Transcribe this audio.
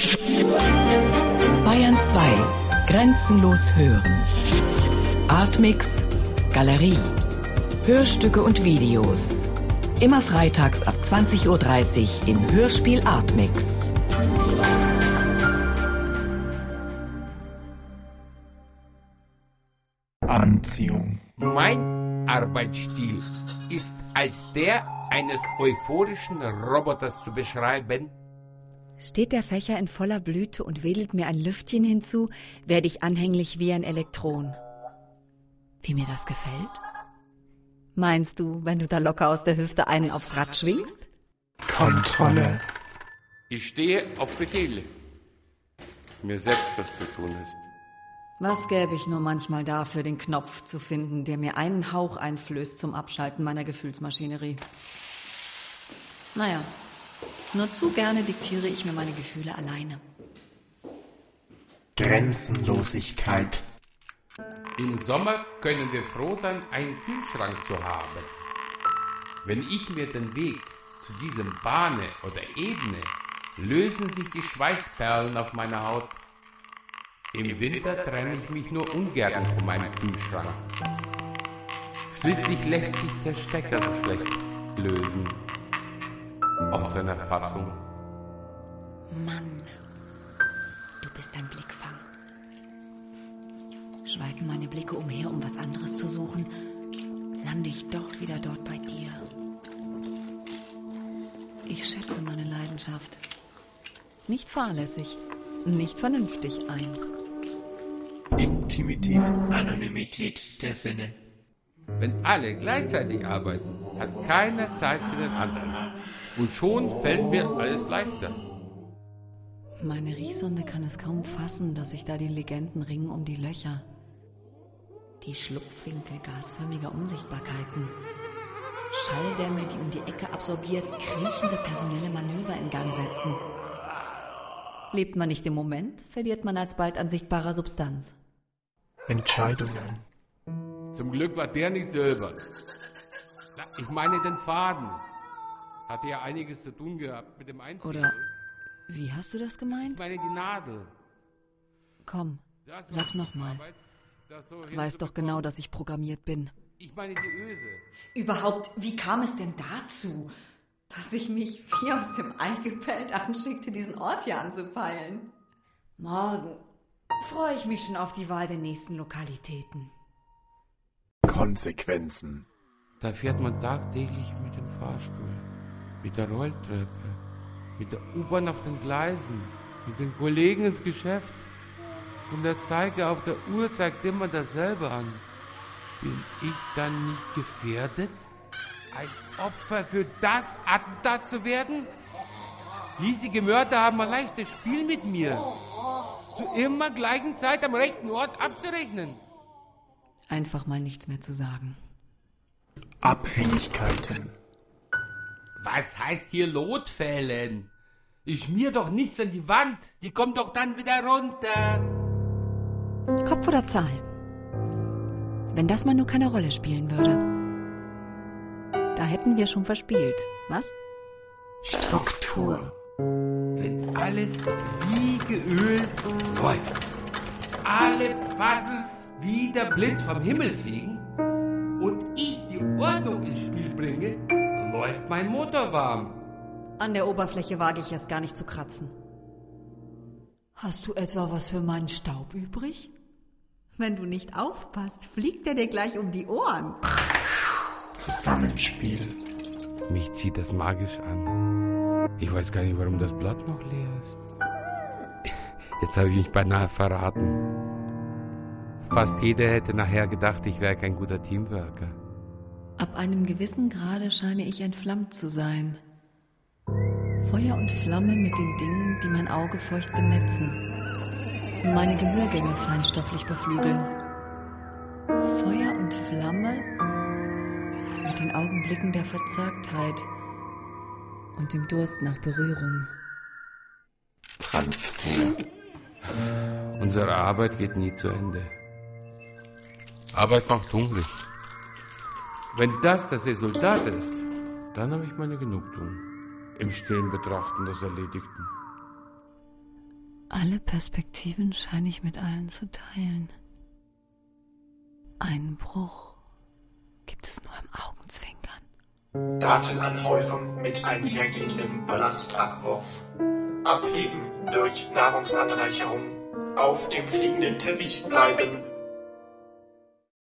Bayern 2. Grenzenlos hören. Artmix Galerie. Hörstücke und Videos. Immer freitags ab 20:30 Uhr im Hörspiel Artmix. Anziehung. Mein Arbeitsstil ist als der eines euphorischen Roboters zu beschreiben. Steht der Fächer in voller Blüte und wedelt mir ein Lüftchen hinzu, werde ich anhänglich wie ein Elektron. Wie mir das gefällt? Meinst du, wenn du da locker aus der Hüfte einen aufs Rad schwingst? Kontrolle. Ich stehe auf Befehle. Mir selbst was zu tun ist. Was gäbe ich nur manchmal dafür, den Knopf zu finden, der mir einen Hauch einflößt zum Abschalten meiner Gefühlsmaschinerie. Naja, nur zu gerne diktiere ich mir meine Gefühle alleine. Grenzenlosigkeit. Im Sommer können wir froh sein, einen Kühlschrank zu haben. Wenn ich mir den Weg zu diesem bahne oder ebne, lösen sich die Schweißperlen auf meiner Haut. Im Winter trenne ich mich nur ungern von meinem Kühlschrank. Schließlich lässt sich der Stecker so schlecht lösen. Aus seiner Fassung. Mann, du bist ein Blickfang. Schweifen meine Blicke umher, um was anderes zu suchen, lande ich doch wieder dort bei dir. Ich schätze meine Leidenschaft. Nicht fahrlässig, nicht vernünftig ein. Intimität, Anonymität der Sinne. Wenn alle gleichzeitig arbeiten, hat keiner Zeit für den anderen. Und schon fällt mir alles leichter. Meine Riechsonde kann es kaum fassen, dass sich da die Legenden ringen um die Löcher. Die Schlupfwinkel gasförmiger Unsichtbarkeiten. Schalldämme, die um die Ecke absorbiert, kriechende personelle Manöver in Gang setzen. Lebt man nicht im Moment, verliert man alsbald an sichtbarer Substanz. Entscheidungen. Zum Glück war der nicht silbern. Ich meine den Faden. Hatte ja einiges zu tun gehabt mit dem Einfrieren. Oder, wie hast du das gemeint? Ich meine die Nadel. Komm, sag's nochmal. Weiß doch genau, dass ich programmiert bin. Ich meine die Öse. Überhaupt, wie kam es denn dazu, dass ich mich wie aus dem Ei gepellt anschickte, diesen Ort hier anzupeilen? Morgen freue ich mich schon auf die Wahl der nächsten Lokalitäten. Konsequenzen. Da fährt man tagtäglich mit dem Fahrstuhl, mit der Rolltreppe, mit der U-Bahn auf den Gleisen, mit den Kollegen ins Geschäft. Und der Zeiger auf der Uhr zeigt immer dasselbe an. Bin ich dann nicht gefährdet, ein Opfer für das Attentat zu werden? Hiesige Mörder haben ein leichtes Spiel mit mir. Zu immer gleichen Zeit am rechten Ort abzurechnen. Einfach mal nichts mehr zu sagen. Abhängigkeiten. Was heißt hier Lotfällen? Ich schmier doch nichts an die Wand. Die kommt doch dann wieder runter. Kopf oder Zahl? Wenn das mal nur keine Rolle spielen würde. Da hätten wir schon verspielt, was? Struktur. Wenn alles wie geölt läuft. Alle Puzzles wie der Blitz vom Himmel fliegen und ich die Ordnung ins Spiel bringe, läuft mein Motor warm. An der Oberfläche wage ich erst gar nicht zu kratzen. Hast du etwa was für meinen Staub übrig? Wenn du nicht aufpasst, fliegt er dir gleich um die Ohren. Zusammenspiel. Mich zieht das magisch an. Ich weiß gar nicht, warum das Blatt noch leer ist. Jetzt habe ich mich beinahe verraten. Fast jeder hätte nachher gedacht, ich wäre kein guter Teamworker. Ab einem gewissen Grade scheine ich entflammt zu sein. Feuer und Flamme mit den Dingen, die mein Auge feucht benetzen. Meine Gehörgänge feinstofflich beflügeln. Feuer und Flamme mit den Augenblicken der Verzagtheit und dem Durst nach Berührung. Transfer. Unsere Arbeit geht nie zu Ende. Arbeit macht hungrig. Wenn das Resultat ist, dann habe ich meine Genugtuung im stillen Betrachten des Erledigten. Alle Perspektiven scheine ich mit allen zu teilen. Einen Bruch gibt es nur im Augenzwinkern. Datenanhäufung mit einhergehendem Ballastabwurf. Abheben durch Nahrungsanreicherung. Auf dem fliegenden Teppich bleiben